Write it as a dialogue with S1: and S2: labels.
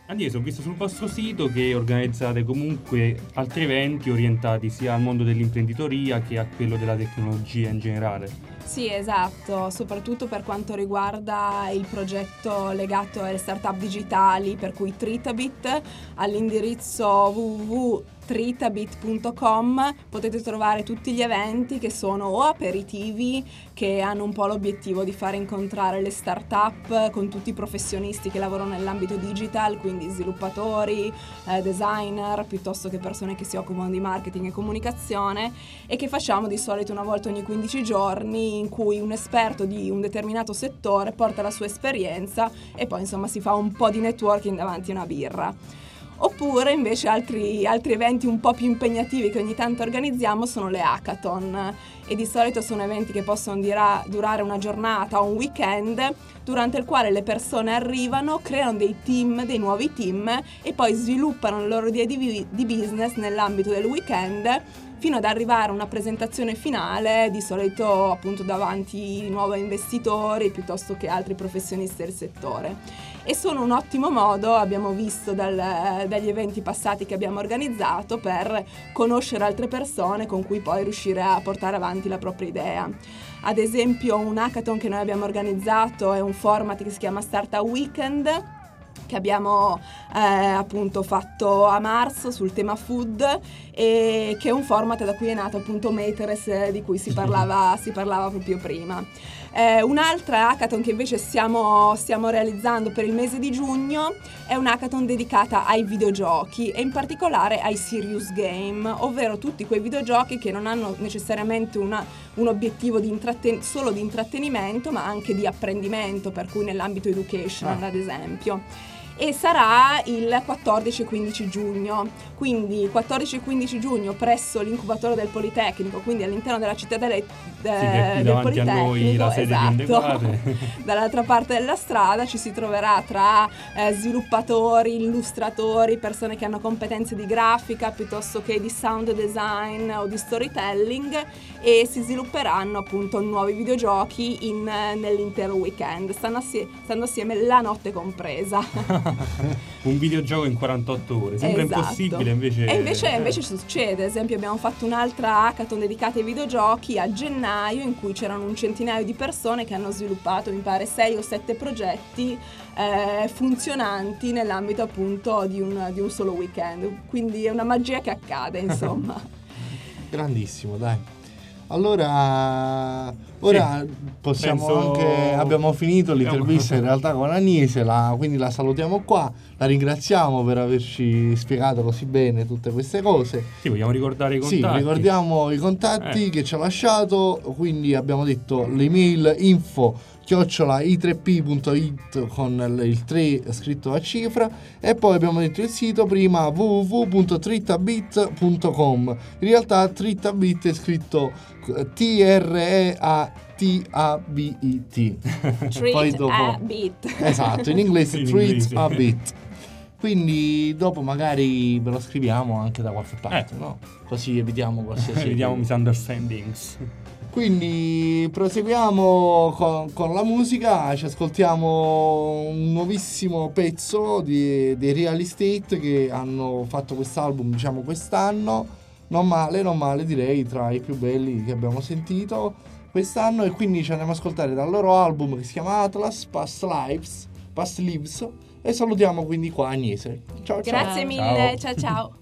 S1: Agnese, ho visto sul vostro sito che organizzate comunque altri eventi orientati sia al mondo dell'imprenditoria che a quello della tecnologia in generale.
S2: Sì, esatto, soprattutto per quanto riguarda il progetto legato alle startup digitali, per cui Tritabit, all'indirizzo www.tritabit.com potete trovare tutti gli eventi che sono o aperitivi, che hanno un po' l'obiettivo di fare incontrare le startup con tutti i professionisti che lavorano nell'ambito digital, quindi sviluppatori, designer, piuttosto che persone che si occupano di marketing e comunicazione, e che facciamo di solito una volta ogni 15 giorni, in cui un esperto di un determinato settore porta la sua esperienza e poi insomma si fa un po' di networking davanti a una birra. Oppure invece altri eventi un po' più impegnativi che ogni tanto organizziamo sono le hackathon, e di solito sono eventi che possono durare una giornata o un weekend, durante il quale le persone arrivano, creano dei team, dei nuovi team, e poi sviluppano le loro idee di business nell'ambito del weekend, fino ad arrivare a una presentazione finale, di solito appunto davanti nuovi investitori piuttosto che altri professionisti del settore. E sono un ottimo modo, abbiamo visto dagli eventi passati che abbiamo organizzato, per conoscere altre persone con cui poi riuscire a portare avanti la propria idea. Ad esempio, un hackathon che noi abbiamo organizzato è un format che si chiama Startup Weekend, che abbiamo appunto fatto a marzo sul tema food, e che è un format da cui è nato appunto Materess, di cui si parlava proprio prima. Un'altra hackathon che invece stiamo realizzando per il mese di giugno è un hackathon dedicata ai videogiochi, e in particolare ai serious game, ovvero tutti quei videogiochi che non hanno necessariamente un obiettivo solo di intrattenimento, ma anche di apprendimento, per cui nell'ambito education ad esempio. E sarà il 14 e 15 giugno, quindi 14 e 15 giugno presso l'incubatore del Politecnico, quindi all'interno della cittadella del Politecnico,
S1: a noi la sede di Indequate.
S2: Dall'altra parte della strada ci si troverà tra sviluppatori, illustratori, persone che hanno competenze di grafica piuttosto che di sound design o di storytelling, e si svilupperanno appunto nuovi videogiochi nell'intero weekend, stando assieme la notte compresa.
S1: Un videogioco in 48 ore, sembra impossibile, invece...
S2: E invece succede. Ad esempio abbiamo fatto un'altra hackathon dedicata ai videogiochi a gennaio, in cui c'erano un centinaio di persone che hanno sviluppato, mi pare, 6 o 7 progetti funzionanti nell'ambito appunto di un solo weekend. Quindi è una magia che accade, insomma.
S3: Grandissimo, dai. Allora, ora possiamo anche... Abbiamo finito l'intervista in realtà con Agnese, quindi la salutiamo qua, la ringraziamo per averci spiegato così bene tutte queste cose.
S1: Sì, vogliamo ricordare i contatti?
S3: Sì, ricordiamo i contatti che ci ha lasciato, quindi abbiamo detto l'email info@i3p.it con il 3 scritto a cifra, e poi abbiamo detto il sito prima www.tritabit.com. In realtà Tritabit è scritto TREATABIT. Poi dopo
S2: bit.
S3: esatto, in inglese Treat a Bit. Quindi dopo magari ve lo scriviamo anche da qualche parte, no? Così evitiamo qualsiasi
S1: evitiamo misunderstandings.
S3: Quindi proseguiamo con la musica, ci ascoltiamo un nuovissimo pezzo dei Real Estate, che hanno fatto quest'album, diciamo, quest'anno. Non male, direi, tra i più belli che abbiamo sentito quest'anno, e quindi ci andiamo ad ascoltare dal loro album che si chiama Atlas, Past Lives, e salutiamo quindi qua Agnese. Ciao.
S2: Grazie mille, ciao.